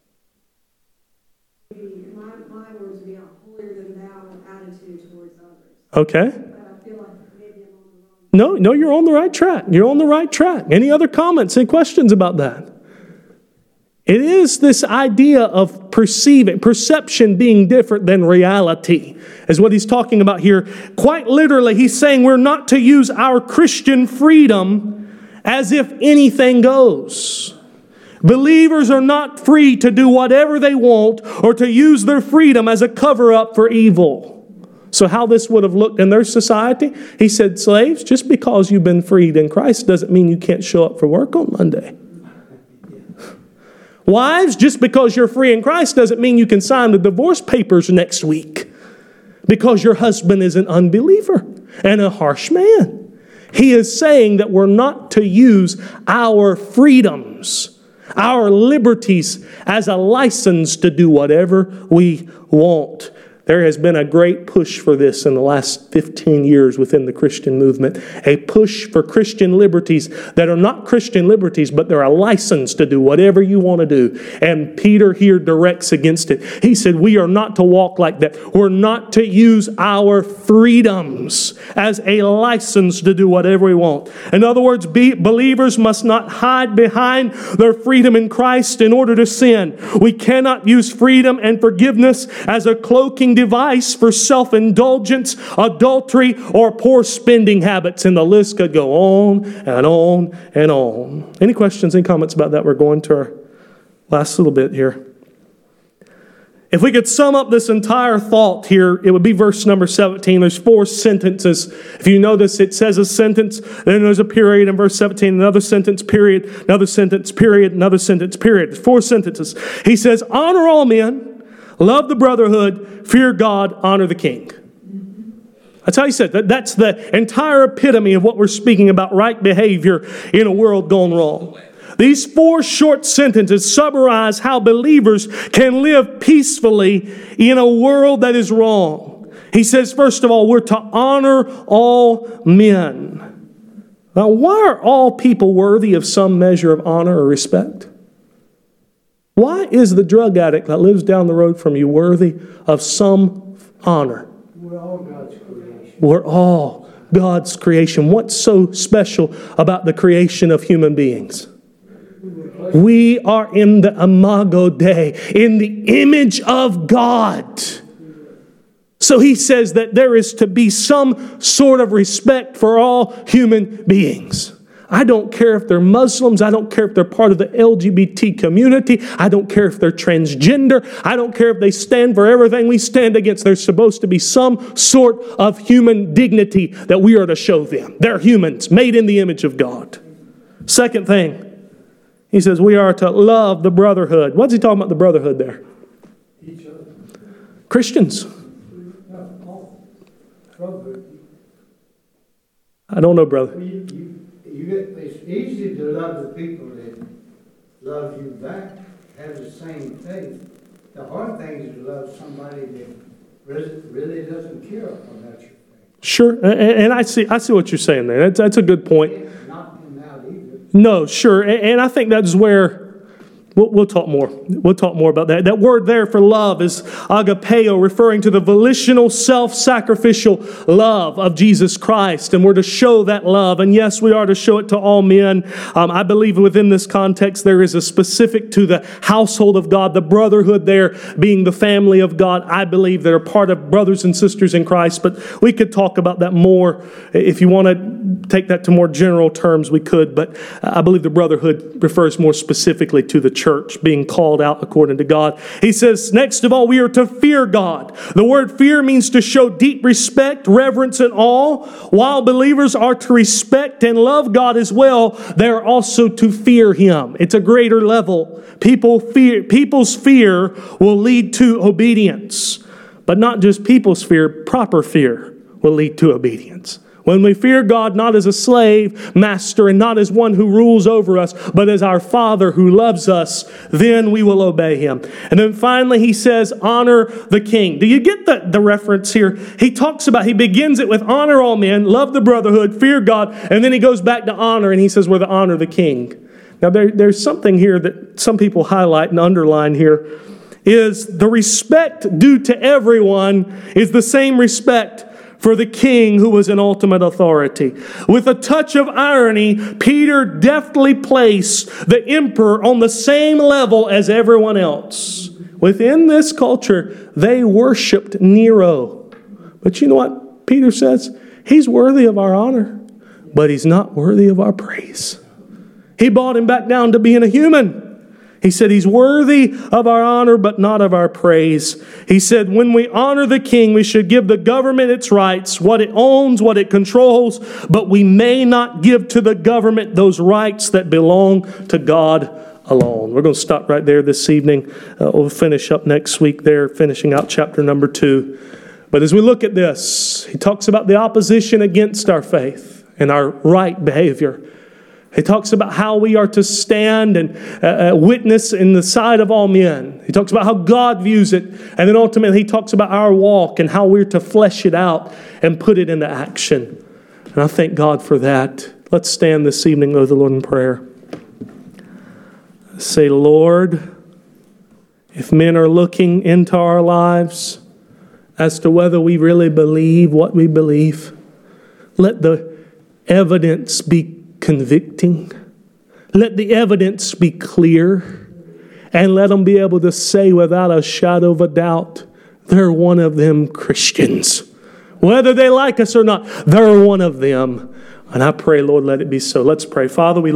maybe my words would be a holier than thou attitude towards others. Okay. But I feel like maybe I'm on the wrong. No, you're on the right track. You're on the right track. Any other comments, any questions about that? It is this idea of perception being different than reality, is what he's talking about here. Quite literally, he's saying we're not to use our Christian freedom as if anything goes. Believers are not free to do whatever they want or to use their freedom as a cover-up for evil. So how this would have looked in their society, he said, slaves, just because you've been freed in Christ doesn't mean you can't show up for work on Monday. Wives, just because you're free in Christ doesn't mean you can sign the divorce papers next week because your husband is an unbeliever and a harsh man. He is saying that we're not to use our freedoms, our liberties, as a license to do whatever we want. There has been a great push for this in the last 15 years within the Christian movement. A push for Christian liberties that are not Christian liberties, but they're a license to do whatever you want to do. And Peter here directs against it. He said, we are not to walk like that. We're not to use our freedoms as a license to do whatever we want. In other words, believers must not hide behind their freedom in Christ in order to sin. We cannot use freedom and forgiveness as a cloaking device for self-indulgence, adultery, or poor spending habits. And the list could go on and on and on. Any questions, any comments about that? We're going to our last little bit here. If we could sum up this entire thought here, it would be verse number 17. There's 4 sentences. If you notice, it says a sentence, then there's a period in verse 17, another sentence, period, another sentence, period, another sentence, period. There's 4 sentences. He says, honor all men, love the brotherhood, fear God, honor the king. That's how he said that. That's the entire epitome of what we're speaking about, right behavior in a world gone wrong. These 4 short sentences summarize how believers can live peacefully in a world that is wrong. He says, first of all, we're to honor all men. Now, why are all people worthy of some measure of honor or respect? Why is the drug addict that lives down the road from you worthy of some honor? We're all God's creation. We're all God's creation. What's so special about the creation of human beings? We are in the imago Dei, in the image of God. So he says that there is to be some sort of respect for all human beings. I don't care if they're Muslims. I don't care if they're part of the LGBT community. I don't care if they're transgender. I don't care if they stand for everything we stand against. There's supposed to be some sort of human dignity that we are to show them. They're humans made in the image of God. Second thing, he says we are to love the brotherhood. What's he talking about the brotherhood there? Each other. Christians. No, all. Brotherhood. I don't know, brother. It's easy to love the people that love you back, have the same faith. The hard thing is to love somebody that really doesn't care about your faith. Sure, and I see what you're saying there. That's a good point. Can't knock them out either. No, sure, and I think that's where we'll talk more. We'll talk more about that. That word there for love is agapeo, referring to the volitional, self-sacrificial love of Jesus Christ. And we're to show that love. And yes, we are to show it to all men. I believe within this context, there is a specific to the household of God, the brotherhood there being the family of God. I believe they're part of brothers and sisters in Christ. But we could talk about that more. If you want to take that to more general terms, we could. But I believe the brotherhood refers more specifically to the church being called out according to God. He says, next of all, we are to fear God. The word fear means to show deep respect, reverence, and awe. While believers are to respect and love God as well, they are also to fear Him. It's a greater level. People's fear will lead to obedience. But not just people's fear, proper fear will lead to obedience. When we fear God not as a slave master and not as one who rules over us, but as our Father who loves us, then we will obey Him. And then finally he says, honor the king. Do you get the reference here? He begins it with honor all men, love the brotherhood, fear God, and then he goes back to honor and he says we're to honor the king. Now there's something here that some people highlight and underline here, is the respect due to everyone is the same respect for the king who was in ultimate authority. With a touch of irony, Peter deftly placed the emperor on the same level as everyone else. Within this culture, they worshipped Nero. But you know what Peter says? He's worthy of our honor, but he's not worthy of our praise. He brought him back down to being a human. He said he's worthy of our honor, but not of our praise. He said when we honor the king, we should give the government its rights, what it owns, what it controls, but we may not give to the government those rights that belong to God alone. We're going to stop right there this evening. We'll finish up next week there, finishing out chapter number 2. But as we look at this, he talks about the opposition against our faith and our right behavior. He talks about how we are to stand and witness in the sight of all men. He talks about how God views it. And then ultimately he talks about our walk and how we're to flesh it out and put it into action. And I thank God for that. Let's stand this evening, O the Lord, in prayer. Say, Lord, if men are looking into our lives as to whether we really believe what we believe, let the evidence be convicting. Let the evidence be clear, and let them be able to say without a shadow of a doubt, they're one of them Christians. Whether they like us or not, they're one of them. And I pray, Lord, let it be so. Let's pray. Father, we